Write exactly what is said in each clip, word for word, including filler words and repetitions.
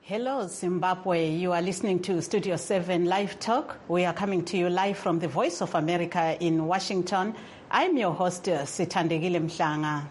Hello, Zimbabwe. You are listening to Studio seven Live Talk. We are coming to you live from the Voice of America in Washington. I'm your host, Sithandegile Mhlanga.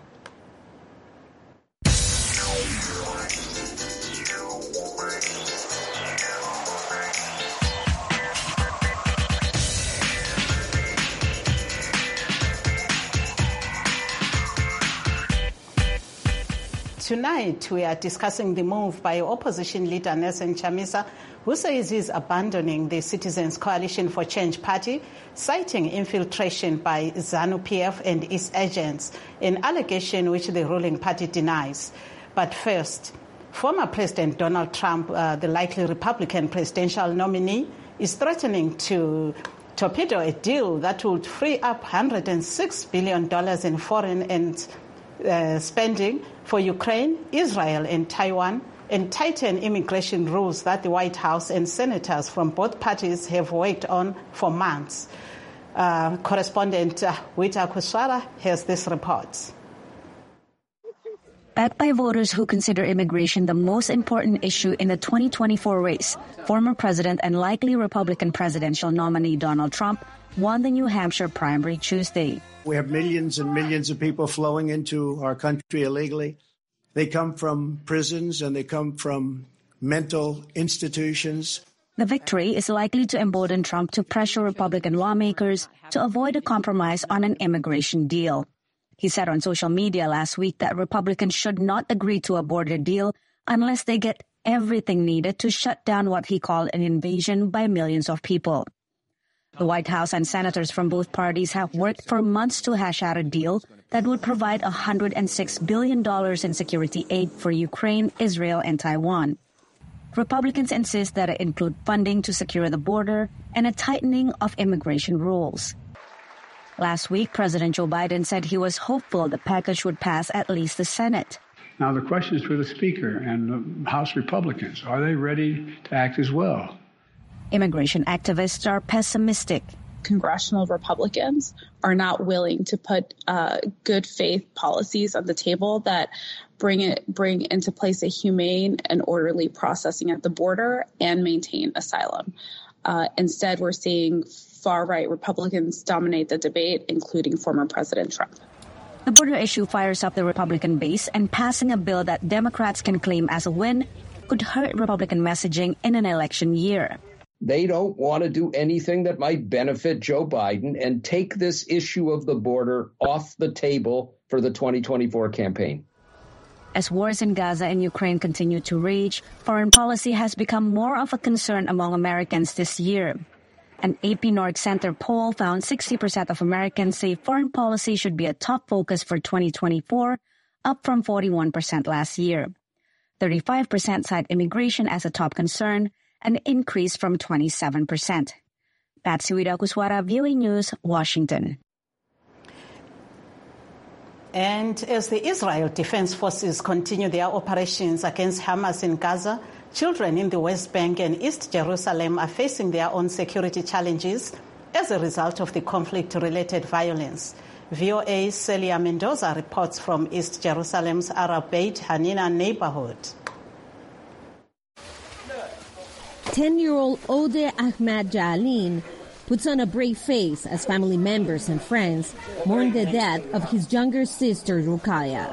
Tonight, we are discussing the move by opposition leader Nelson Chamisa, who says he's abandoning the Citizens Coalition for Change party, citing infiltration by ZANU-P F and its agents, an allegation which the ruling party denies. But first, former President Donald Trump, uh, the likely Republican presidential nominee, is threatening to torpedo a deal that would free up one hundred six billion dollars in foreign and Uh, spending for Ukraine, Israel, and Taiwan, and tighten immigration rules that the White House and senators from both parties have worked on for months. Uh, correspondent uh, Wita Kuswara has this report. Backed by voters who consider immigration the most important issue in the twenty twenty-four race, former President and likely Republican presidential nominee Donald Trump won the New Hampshire primary Tuesday. We have millions and millions of people flowing into our country illegally. They come from prisons and they come from mental institutions. The victory is likely to embolden Trump to pressure Republican lawmakers to avoid a compromise on an immigration deal. He said on social media last week that Republicans should not agree to a border deal unless they get everything needed to shut down what he called an invasion by millions of people. The White House and senators from both parties have worked for months to hash out a deal that would provide one hundred six billion dollars in security aid for Ukraine, Israel, and Taiwan. Republicans insist that it include funding to secure the border and a tightening of immigration rules. Last week, President Joe Biden said he was hopeful the package would pass at least the Senate. Now the question is for the Speaker and the House Republicans. Are they ready to act as well? Immigration activists are pessimistic. Congressional Republicans are not willing to put uh, good faith policies on the table that bring it bring into place a humane and orderly processing at the border and maintain asylum. Uh, instead, we're seeing far-right Republicans dominate the debate, including former President Trump. The border issue fires up the Republican base, and passing a bill that Democrats can claim as a win could hurt Republican messaging in an election year. They don't want to do anything that might benefit Joe Biden and take this issue of the border off the table for the twenty twenty-four campaign. As wars in Gaza and Ukraine continue to rage, foreign policy has become more of a concern among Americans this year. An A P North Center poll found sixty percent of Americans say foreign policy should be a top focus for twenty twenty-four, up from forty-one percent last year. thirty-five percent cite immigration as a top concern, an increase from twenty-seven percent. Patsy Widakuswara, V O A News, Washington. And as the Israel Defense Forces continue their operations against Hamas in Gaza, children in the West Bank and East Jerusalem are facing their own security challenges as a result of the conflict-related violence. V O A's Celia Mendoza reports from East Jerusalem's Arab Beit Hanina neighborhood. ten-year-old Odeh Ahmad Jalin puts on a brave face as family members and friends mourn the death of his younger sister, Rukaya.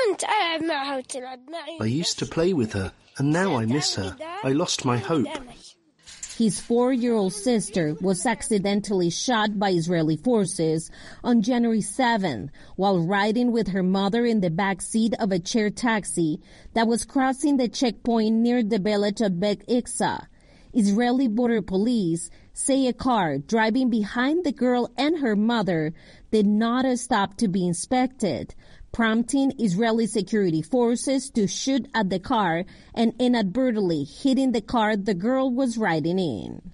I used to play with her, and now I miss her. I lost my hope. His four-year-old sister was accidentally shot by Israeli forces on January seventh while riding with her mother in the back seat of a shared taxi that was crossing the checkpoint near the village of Beit Iksa. Israeli border police say a car driving behind the girl and her mother did not stop to be inspected, prompting Israeli security forces to shoot at the car and inadvertently hitting the car the girl was riding in.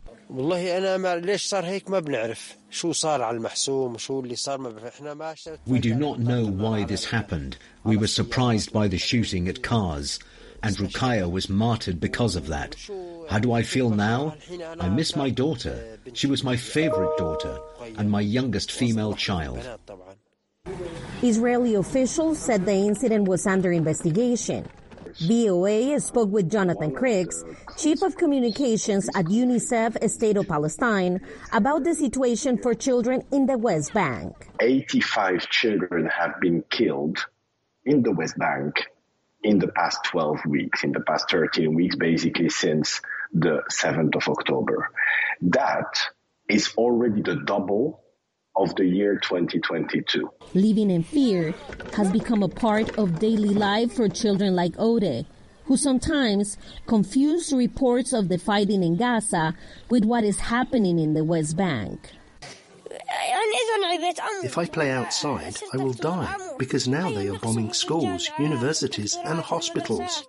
We do not know why this happened. We were surprised by the shooting at cars, and Rukaya was martyred because of that. How do I feel now? I miss my daughter. She was my favorite daughter and my youngest female child. Israeli officials said the incident was under investigation. V O A spoke with Jonathan Criggs, Chief of Communications at UNICEF State of Palestine, about the situation for children in the West Bank. eighty-five children have been killed in the West Bank in the past twelve weeks, in the past thirteen weeks, basically since the seventh of October. That is already the double of the year twenty twenty-two. Living in fear has become a part of daily life for children like Ode, who sometimes confuse reports of the fighting in Gaza with what is happening in the West Bank. If I play outside, I will die, because now they are bombing schools, universities and hospitals.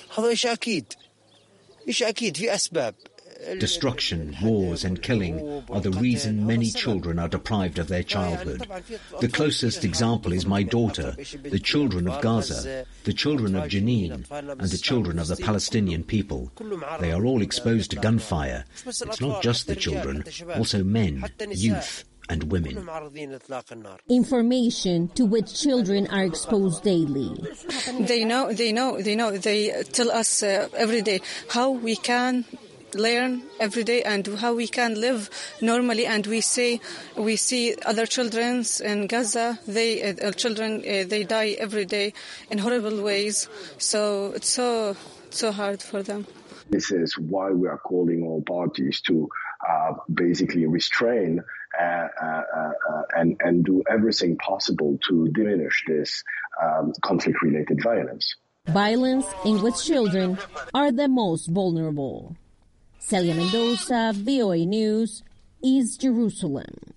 Destruction, wars and killing are the reason many children are deprived of their childhood. The closest example is my daughter, the children of Gaza, the children of Jenin, and the children of the Palestinian people. They are all exposed to gunfire. It's not just the children, also men, youth and women. Information to which children are exposed daily. They know, they know, they know, they tell us uh, every day how we can learn every day and how we can live normally, and we say we see other children in Gaza, they uh, children uh, they die every day in horrible ways, so it's so so hard for them. This is why we are calling all parties to uh, basically restrain uh, uh, uh, and and do everything possible to diminish this um, conflict-related violence. Violence in which children are the most vulnerable. Celia Mendoza, V O A News, East Jerusalem.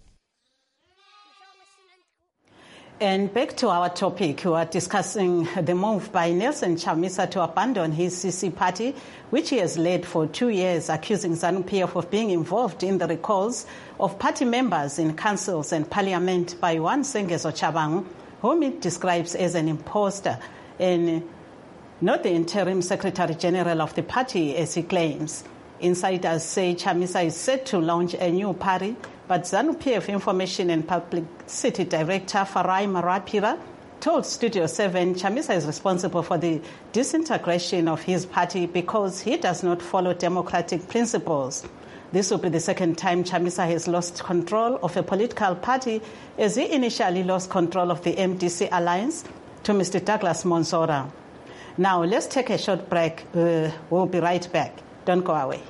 And back to our topic, we are discussing the move by Nelson Chamisa to abandon his C C party, which he has led for two years, accusing ZANU-P F of being involved in the recalls of party members in councils and parliament by one Sengezo Chabangu, whom it describes as an imposter and not the interim Secretary General of the party, as he claims. Insiders say Chamisa is set to launch a new party, but ZANU-P F Information and Publicity Director Farai Marapira told Studio seven Chamisa is responsible for the disintegration of his party because he does not follow democratic principles. This will be the second time Chamisa has lost control of a political party, as he initially lost control of the M D C alliance to Mister Douglas Monsora. Now, let's take a short break. Uh, we'll be right back. Don't go away.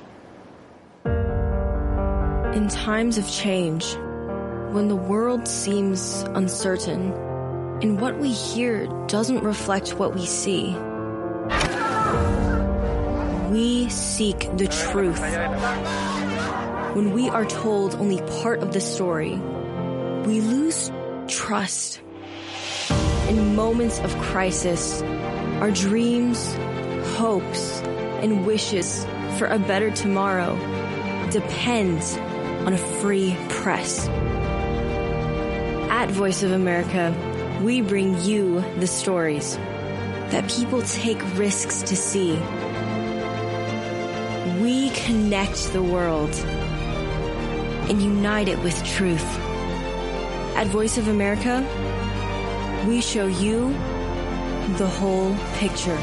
In times of change, when the world seems uncertain and what we hear doesn't reflect what we see, we seek the truth. When we are told only part of the story, we lose trust. In moments of crisis, our dreams, hopes, and wishes for a better tomorrow depends on a free press. At Voice of America, we bring you the stories that people take risks to see. We connect the world and unite it with truth. At Voice of America, we show you the whole picture.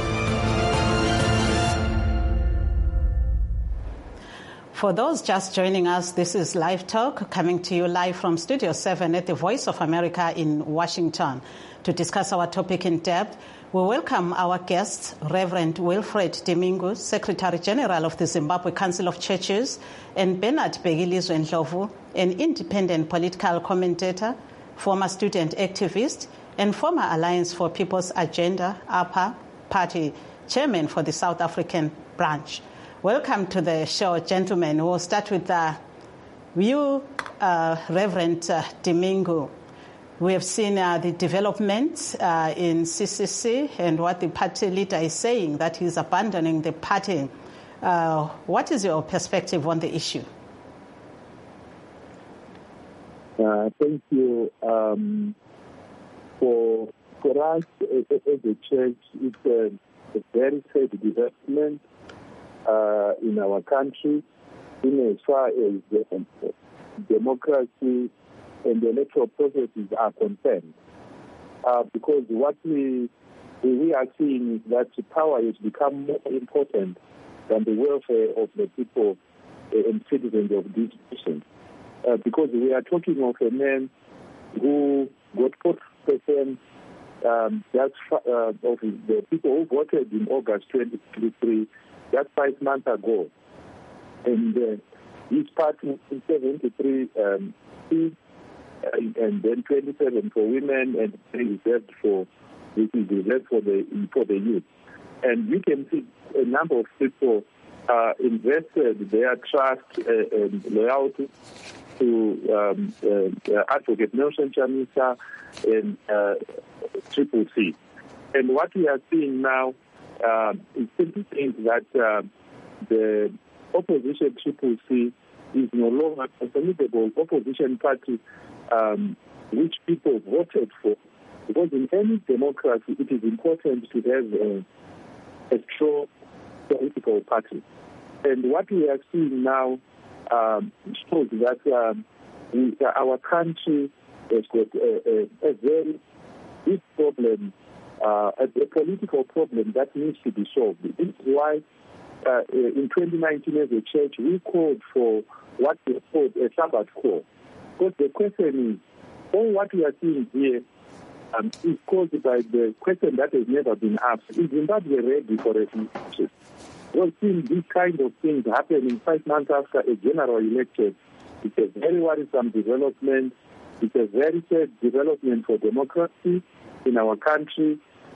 For those just joining us, this is Live Talk, coming to you live from Studio seven at the Voice of America in Washington. To discuss our topic in depth, we welcome our guest, Reverend Wilfred Dimingu, Secretary General of the Zimbabwe Council of Churches, and Bernard Bheki Ndlovu, an independent political commentator, former student activist, and former Alliance for People's Agenda, A P A, party chairman for the South African branch. Welcome to the show, gentlemen. We'll start with uh, you, uh, Reverend uh, Dimingu. We have seen uh, the developments uh, in C C C and what the party leader is saying, that he's abandoning the party. Uh, what is your perspective on the issue? Uh, thank you. Um, for, for us as a church, it's a, a very sad development Uh, in our country, in as far as uh, democracy and the electoral processes are concerned. Uh, because what we we are seeing that power has become more important than the welfare of the people and citizens of this nation. Uh, because we are talking of a man who got forty percent um, just, uh, of the people who voted in August twenty twenty-three, just five months ago. And uh, his party in seventy-three um, seats, and, and then twenty-seven for women, and three reserved for, which is reserved for the, for the youth. And you can see a number of people uh, invested their trust uh, and loyalty to um, uh, Advocate Nelson Chamisa and uh, Triple C. And what we are seeing now uh, is simply things that uh, the opposition Triple C is no longer a formidable opposition party um, which people voted for. Because in any democracy, it is important to have a, a strong political party. And what we are seeing now um, shows that um, we, our country has got a, a, a very big problem, uh, a, a political problem that needs to be solved. This is why uh, in twenty nineteen as a church, we called for what we called a Sabbath call. Because the question is, all what we are seeing here um, is caused by the question that has never been asked. Is Zimbabwe ready for refugees? We've seen these kind of things happening five months after a general election. It's a very worrisome development. It's a very sad development for democracy in our country.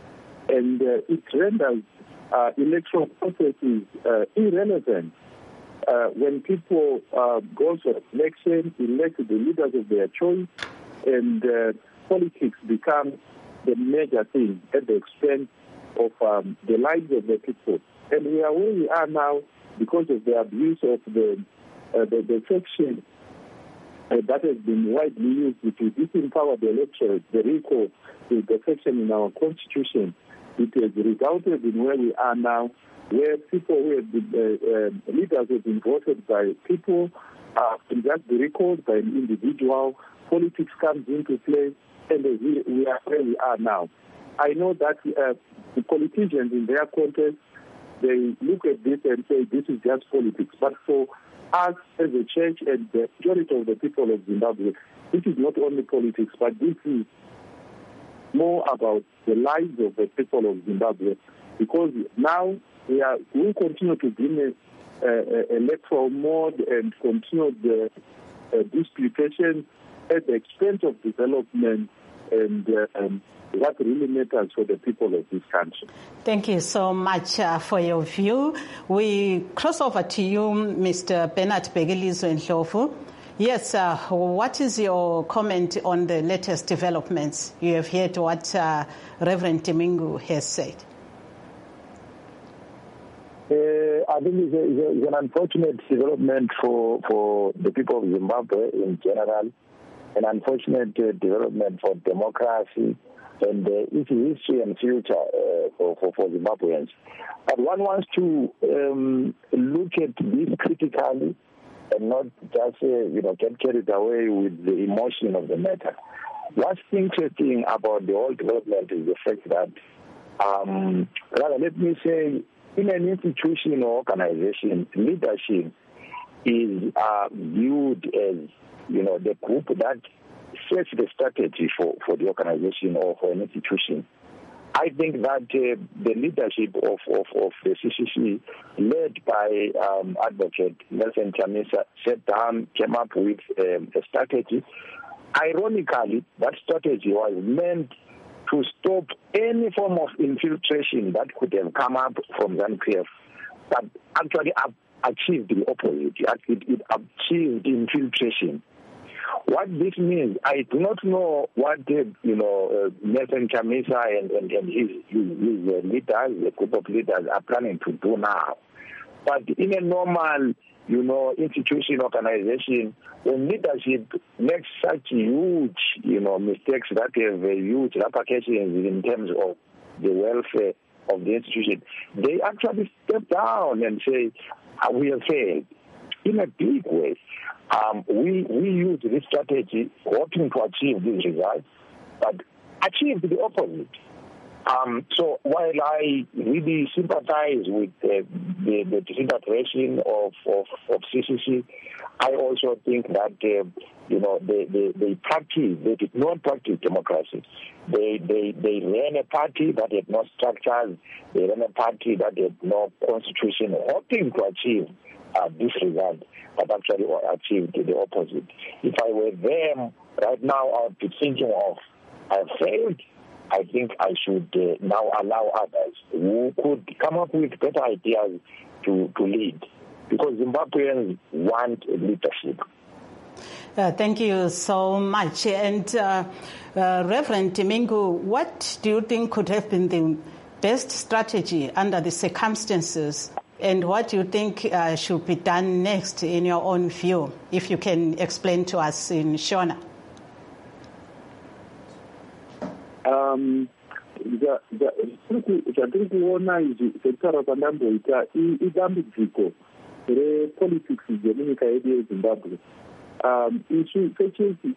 And uh, it renders uh, electoral processes uh, irrelevant. Uh, when people uh, go to election, elect the leaders of their choice, and uh, politics become the major thing at the expense of um, the lives of the people. And we are where we are now because of the abuse of the uh, the, the section uh, that has been widely used to disempower the electorate, the recall, the section in our constitution. It has resulted in where we are now, where people who have been, uh, uh, leaders have been voted by people, uh, can just be recalled by an individual. Politics comes into play, and we, we are where we are now. I know that uh, the politicians in their context, they look at this and say this is just politics. But for us as a church and the majority of the people of Zimbabwe, this is not only politics, but this is more about the lives of the people of Zimbabwe. Because now we are we continue to bring a, a, a electoral mode and continue the uh, disputation at the expense of development and uh, um, what really matters for the people of this country. Thank you so much uh, for your view. We cross over to you, Mister Bernard Bhekilizwe Ndlovu. Yes, uh, what is your comment on the latest developments? You have heard what uh, Reverend Domingo has said. Uh, I think it's, a, it's an unfortunate development for, for the people of Zimbabwe in general, an unfortunate uh, development for democracy and uh, its history and future uh, for, for, for Zimbabweans. But one wants to um, look at this critically and not just uh, you know get carried away with the emotion of the matter. What's interesting about the whole development is the fact that, um, rather let me say, in an institution or organization, leadership is uh, viewed as, you know, the group that sets the strategy for, for the organization or for an institution. I think that uh, the leadership of, of, of the C C C, led by um, Advocate Nelson Chamisa, sat down, came up with um, a strategy. Ironically, that strategy was meant to stop any form of infiltration that could have come up from ZANU-P F, but actually achieved the opposite. It, it achieved infiltration. What this means, I do not know what the, you know, uh, Nelson Chamisa and, and, and his, his, his uh, leaders, the group of leaders, are planning to do now. But in a normal, you know, institution, organization, when leadership makes such huge, you know, mistakes that have uh, huge repercussions in terms of the welfare of the institution, they actually step down and say, we have failed in a big way. Um, we, we use this strategy hoping to achieve these results, but achieved the opposite. Um, so while I really sympathize with uh, the, the disintegration of, of, of C C C, I also think that, uh, you know, they, they, they practice, they did not practice democracy. They, they, they ran a party that had no structures. They ran a party that had no constitution, hoping to achieve uh, this result, but actually achieved the opposite. If I were them right now, I would be thinking of, I have failed. I think I should uh, now allow others who could come up with better ideas to, to lead, because Zimbabweans want leadership. Uh, thank you so much. And uh, uh, Reverend Domingo, what do you think could have been the best strategy under the circumstances, and what do you think uh, should be done next in your own view, if you can explain to us in Shona? Um, zvatiri kuona izvi sekutaura kwandamboita idambudziko repolitics dzemunyika yedu yezimbabwe. Um, isu sechechi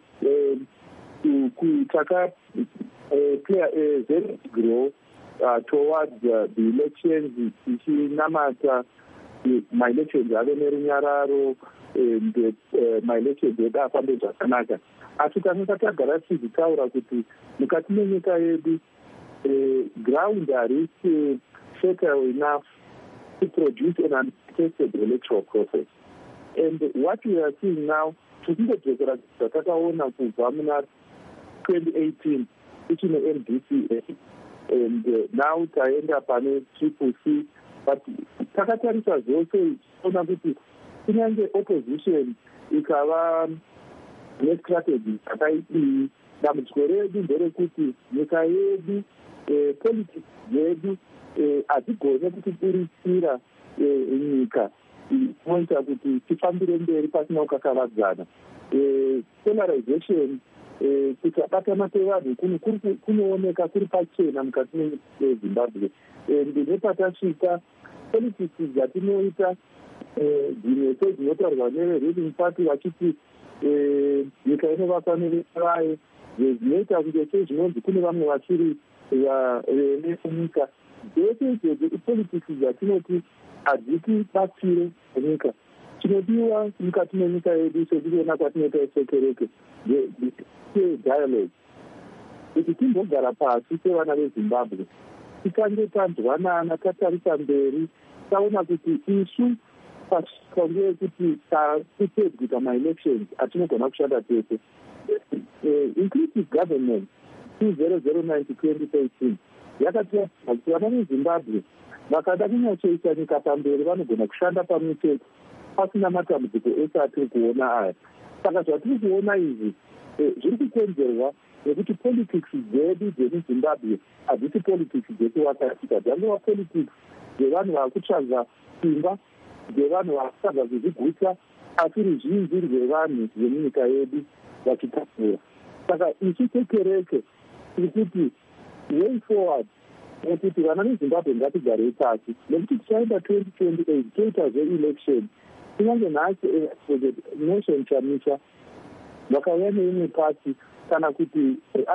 taka play a very big role uh, towards uh, the elections, tichinamata maelections ave nerunyararo and uh, maelections edu afambe zvakanaka. Asi tanga tagara tichitaura kuti mukati menyika yedu ground harisi fertile enough to produce an untested electoral process. And what we are seeing now, tichindedzokera zvatakaona kubva muna twenty eighteen tichine M D C A, and uh, now taenda pane triple C, but takatarisa zvose tiona kuti kunyange opposition ikava nestrategy dzakaidii, dambudziko redu nderekuti nyika yedu politics yedu hadzigone kutiburisira nyika inoita kuti tifambire mberi pasina kukakavadzana. Polarization, kusabatana kwevanhu kunooneka kuri pachena mukati mezimbabwe, and nepatasvika politics dzatinoita dzimwe sedzinotaurwa neveruling party vachiti nyika inovakwa nevayo, zvinoita kunge sezvinonzi kune vamwe vachiri venyika. Dzese idzodzo ipolitics dzatinoti hadzitibatsire nyika. Chinodiwa mukati menyika yedu sekutiona kwatinoita sekereke dialogue, kuti timbogara pasi sevana vezimbabwe tikange tanzwanana, tatarisa mberi, taona kuti isu pashikange yekuti tapedza kuita maelections atinogona kushanda tese. Inclusive government two thousand nine to twenty thirteen yakatiratidza kuti vana vezimbabwe vakada kunyatsoisa nyika pamberi vanogona kushanda pamwe chete pasina matambudziko ese atiri kuona aya. Saka zvatiri kuona izvi zviri kukonzerwa nekuti politics dzedu dzemuzimbabwe hadzisi politics dzekuwakatika, dzangova politics dzevanhu vakutsvaga simba, dzevanhu vakutsvaga kuzviguta, asi ruzhinji rwevanhu vemunyika yedu vachitapura. Saka isu sekereke tiri kuti way forward nekuti vana vezimbabwe ngatigarei pasi, nekuti tichaenda twenty twenty-eight toita zveelection. Kunyange nhasi nation chamisha vakauya neimwe party kana kuti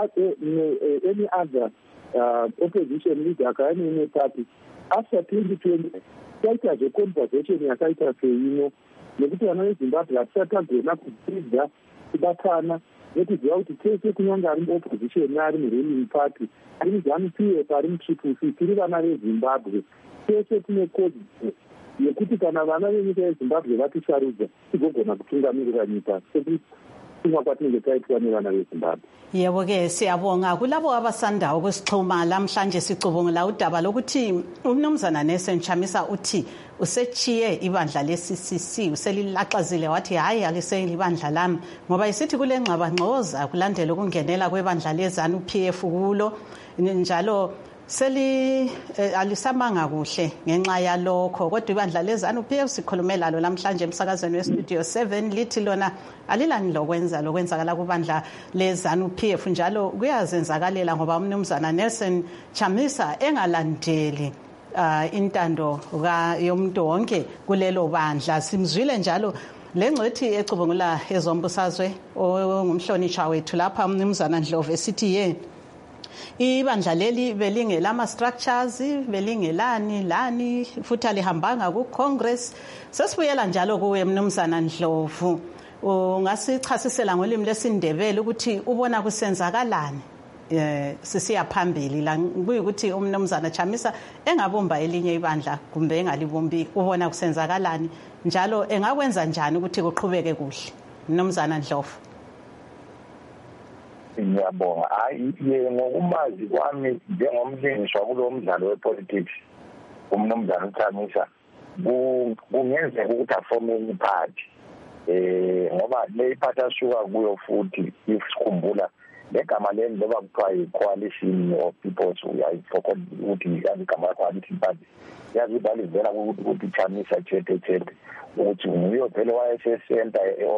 any other uh, opposition leader akauya neimwe party, after twenty twenty taita zveconversation yakaita seino, nekuti vana vezimbabwe hatisati tagona kudzidza kubatana nekuziva kuti tese kunyange ari muopposition ari muruling party, ari muzanu P F, ari mutriple C, tiri vana vezimbabwe, tese tine kodzero yekuti kana vana venyika yezimbabwe vatisarudza tigogona kutungamirira nyika sekumwa kwatinenge taitwa nevana vezimbabwe. Yebo-ke siyabonga kulabo abasanda ukusixhuma lamhlanje sicubungula udaba lokuthi umnumzana Nelson Chamisa uthi usechiye ibandla le-C C C, uselilaxazile wathi hayi aliseyili ibandla lami ngoba isithi kule ngxabangxoza kulandela ukungenela kwebandla le-ZANU P F kulo, njalo seli eh, alisamanga kuhle ngenxa yalokho. Kodwa ibandla le-ZANU P F sikhulume lalo namhlanje emsakazweni westudio seven lithi lona alilani lokwenza lokwenzakala kubandla le-ZANU P F, njalo kuyazenzakalela ngoba umnumzana Nelson Chamisa engalandeli uh, intando yomuntu wonke kulelo bandla. Simzwile njalo lengcethi ecubungula ezombusazwe ongumhlonishwa wethu lapha umnumzana Ndlovu esithi ye ibandla leli belingelama structures belingelani lani futhi alihambanga ku Congress. Sesibuyela njalo kuwe Mnumzana Ndlovu, ungasichasisela ngolimi lesindebele ukuthi ubona kusenzakalani eh sisiya phambili la kuyikuthi uMnumzana Chamisa engabumba elinye ibandla kumbe engalibumbi, ubona kusenzakalani njalo engakwenza njani ukuthi kuqhubeke kuhle? Mnumzana Ndlovu. Ngiyabonga. Hayi ngokumazi kwami njengomlingiswa kulo mdlalo wepolitics uMnumzana Chamisa kungenzeka ukuthi aforme iparty eh ngoba le iparty asuka kuyo futhi isikhumbula legama leli loba kuthiwa i-coalition of peoples uyayifokona ukuthi igama la-coalition party yazi balivela ukuthi Chamisa chethe chethe ukuthi nguyo phela wayesesenta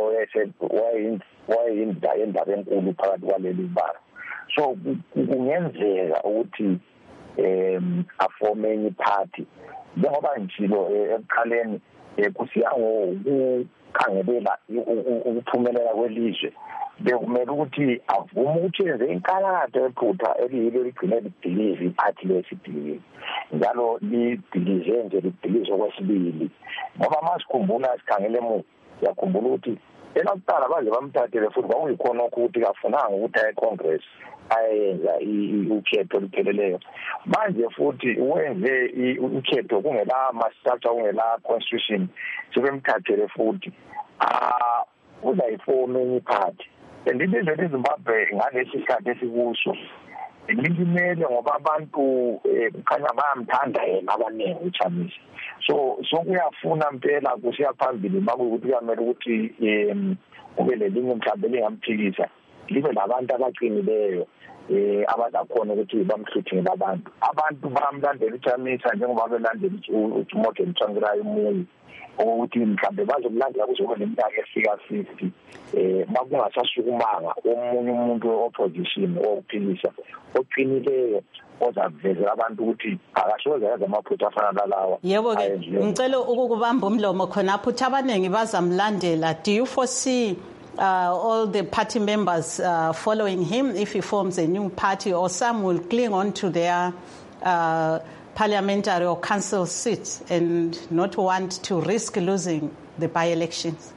wayeyinda endaba enkulu phakathi kwaleli bala. So kungenzeka ukuthi um aforme enye iparty njengoba njilo ekuqaleni kusiya ngokukhangelela ukuphumelela kwelizwe bekumele ukuthi avume ukuthi enze inkalakatha ephutha eliyilo ligcine libhilize iparty lesibhilize njalo libhilize nje libhilize okwesibili ngoba masikhumbula sikhangele emuva yakhumbula ukuthi elakuqala baze bamthathele futhi kwakuyikhona ukuthi kafunanga ukuthi aye eCongress ayenza ukhetho olupheleleyo. Manje futhi wenze ukhetho kungela ma-structure kungela constitution sebemthathele futhi ah uzayiforma enye iparty. Elizwe leZimbabwe ngalesi sikhathi esikuso lilimele ngoba abantu kukhanya bayamthanda yena abaningi uChamisa. So so kuyafuna impela kusiya phambili makuthi kuyamela ukuthi kube lelinye mhlawumbe lingamphikisa libe labantu abaqinileyo eh abazakhona ukuthi bamhluthele abantu abantu bamlandela uChamisa njengoba belandela uMorgan Tsvangirai umunye ukuthi mhlawumbe bazomlandela kuzoba neminyaka efika fifty eh makungasasukumanga omunye umuntu opposition ophilisa oqinileyo ozavezela abantu ukuthi akasoze yaza amaphutha afana nalawa. Yebo ke ngicela ukukubamba umlomo khonapho ukuthi abaningi bazamlandela. Do you foresee Uh, all the party members uh, following him if he forms a new party, or some will cling on to their uh, parliamentary or council seats and not want to risk losing the by-elections?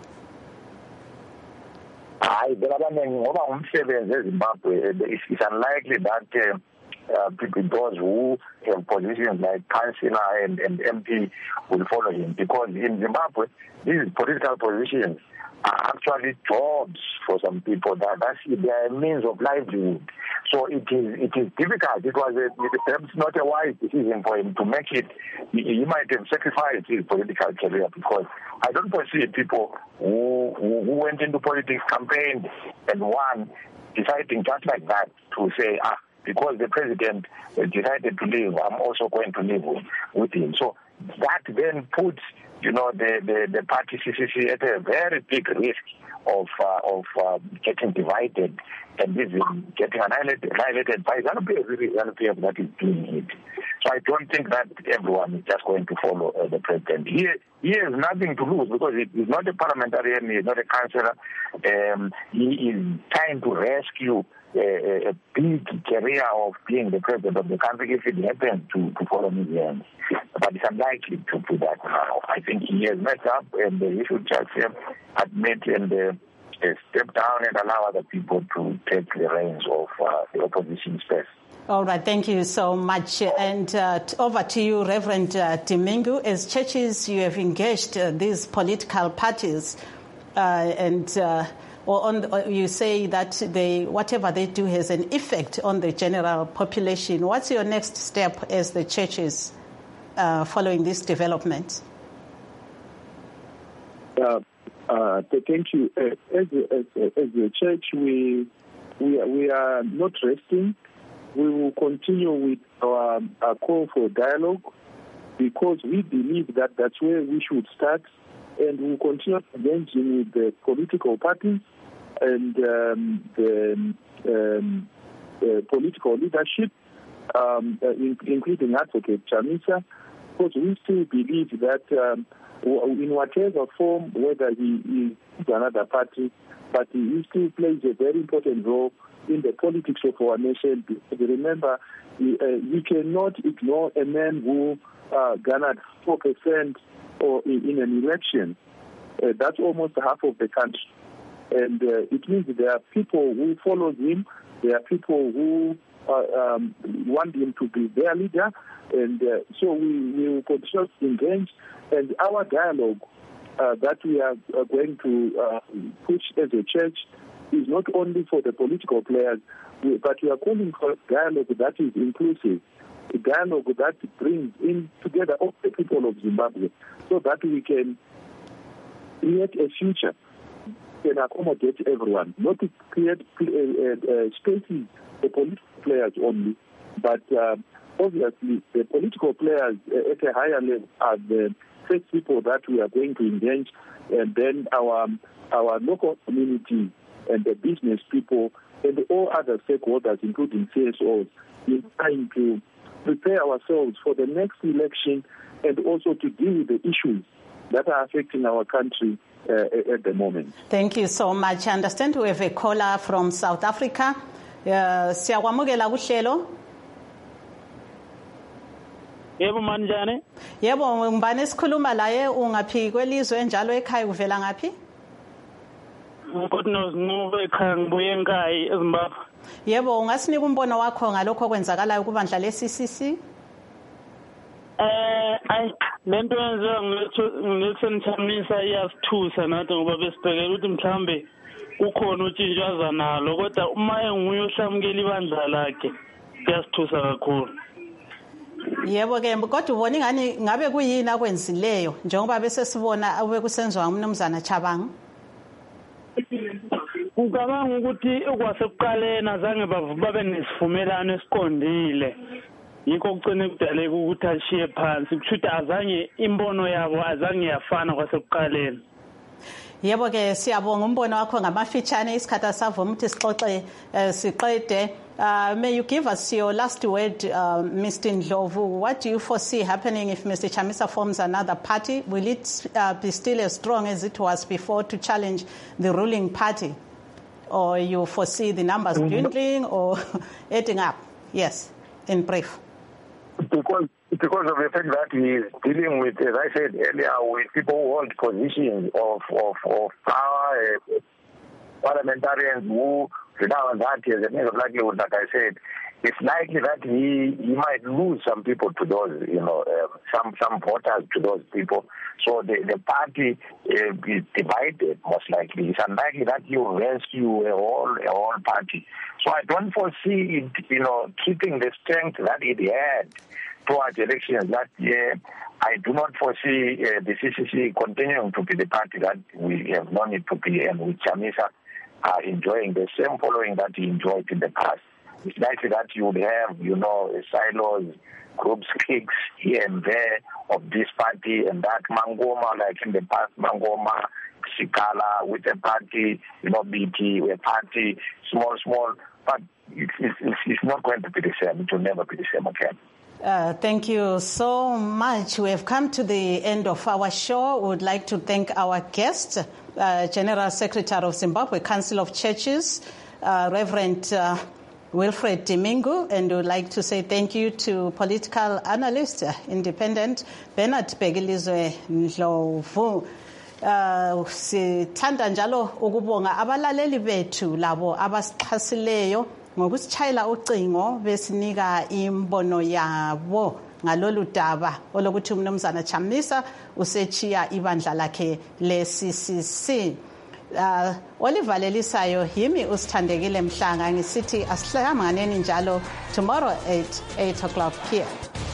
Hayi, belabanengi ngoba umsebenzi eZimbabwe it's unlikely that uh, uh, people those who have positions like councillor and, and M P will follow him, because in Zimbabwe these political positions are actually jobs for some people. That that's their means of livelihood. So it is it is difficult. It was a, perhaps not a wise decision for him to make it. He, he might have sacrificed his political career, because I don't foresee people who, who, who went into politics, campaigned and won, deciding just like that to say, ah, because the president decided to leave, I'm also going to live with, with him. So that then puts, you know, the, the, the party C C C at a very big risk of uh, of uh, getting divided and even getting annihilated, annihilated by ZANU-P F, really ZANU-P F that is doing it. So I don't think that everyone is just going to follow uh, the president. He, he has nothing to lose, because he is not a parliamentarian, he is not a councillor. Um, he is trying to rescue a, a big career of being the president of the country if it happens to, to follow his hands. But it's unlikely to do that now. I think he has messed up, and he should just admit and uh, step down and allow other people to take the reins of uh, the opposition space. All right, thank you so much. And uh, over to you, Reverend uh, Dimingu. As churches, you have engaged uh, these political parties, uh, and uh, or on the, you say that they whatever they do has an effect on the general population. What's your next step as the churches uh, following this development? Uh, uh, thank you. Uh, as, as, as a church, we we we are not resting. We will continue with our, our call for dialogue, because we believe that that's where we should start, and we will continue engaging with the political parties and um, the um, uh, political leadership, um, uh, in, including Advocate Chamisa, because we still believe that um, in whatever form, whether he is another party, but he still plays a very important role in the politics of our nation. Because remember, we, uh, we cannot ignore a man who uh, garnered four percent or in, in an election. Uh, that's almost half of the country. And uh, it means there are people who follow him, there are people who uh, um, want him to be their leader, and uh, so we, we will continue to engage. And our dialogue uh, that we are going to uh, push as a church is not only for the political players, but we are calling for dialogue that is inclusive, a dialogue that brings in together all the people of Zimbabwe, so that we can create a future can accommodate everyone, not to create uh, uh, spaces for political players only, but uh, obviously the political players uh, at a higher level are the first people that we are going to engage, and then our our local community and the business people and all other stakeholders, including C S Os, in trying to prepare ourselves for the next election and also to deal with the issues that are affecting our country uh, at the moment. Thank you so much. I understand we have a caller from South Africa. Siyakwamukela kuhlelo. Yebo manjani? Yebo ngibane sikhuluma la ye ungaphi kwelizwe njalo ekhaya uvela ngapi? God knows ngoba ekhaya ngibuye ekhaya eZimbabwe. Yebo ungasinika umbono wakho ngalokho okwenzakalayo kubandla le C C C? Eh ay lento yenziwa nguNelson Chamisa iyasithusa nathi ngoba besibhekela ukuthi mhlambe ukhona utshintshaza nalo kodwa uma enguye ohlamukela ibandla lakhe kuyasithusa kakhulu. Yebo ke kodwa ubona ingani ngabe kuyini akwenzileyo njengoba bese sibona ube kusenziwa umnumzana Chabanga. Ngicabanga ukuthi okwasekuqaleni azange babe nesivumelano esiqondile. Yikho kucine kudaleka ukuthi ashiye phansi kushuthi azange imbono yabo azange yafana kwasekuqaleni. Yebo ke siyabonga umbono wakho ngamafitshane isikhathi asavuma ukuthi sixoxe siqede. Uh, may you give us your last word, uh, Mister Ndlovu? What do you foresee happening if Mister Chamisa forms another party? Will it uh, be still as strong as it was before to challenge the ruling party? Or you foresee the numbers dwindling or adding up? Yes, in brief. Because, because of the fact that he is dealing with, as I said earlier, with people who hold positions of, of, of power, uh, parliamentarians who now that as a matter of likelihood, like I said, it's likely that he, he might lose some people to those, you know, uh, some some voters to those people. So the, the party uh, is divided, most likely. It's unlikely that he will rescue a whole, a whole party. So I don't foresee it, you know, keeping the strength that it had towards elections last year. I do not foresee uh, the C C C continuing to be the party that we have known it to be, and with Chamisa are enjoying the same following that he enjoyed in the past. It's likely that you would have, you know, silos, groups, cliques here and there of this party and that. Mangoma, like in the past, Mangoma, Sikala with a party, you know, B T with a party, small, small. But it's, it's, it's not going to be the same. It will never be the same again. Uh, thank you so much. We have come to the end of our show. We would like to thank our guest, uh, General Secretary of Zimbabwe Council of Churches, uh, Reverend uh, Wilfred Dimingu, and we would like to say thank you to political analyst, uh, independent, Bernard Bhekilizwe Ndlovu. Uh, sithanda njalo ukubonga abalaleli bethu labo abasichasileyo ngokusitshayela ucingo besinika imbono yabo ngalolu daba olokuthi umnumzana Chamisa usechiya ibandla lakhe le C C C. Uh, Oliver Lelisayo yimi usithandekile Mhlanga ngisithi asihlanganeni njalo tomorrow at eight o'clock here.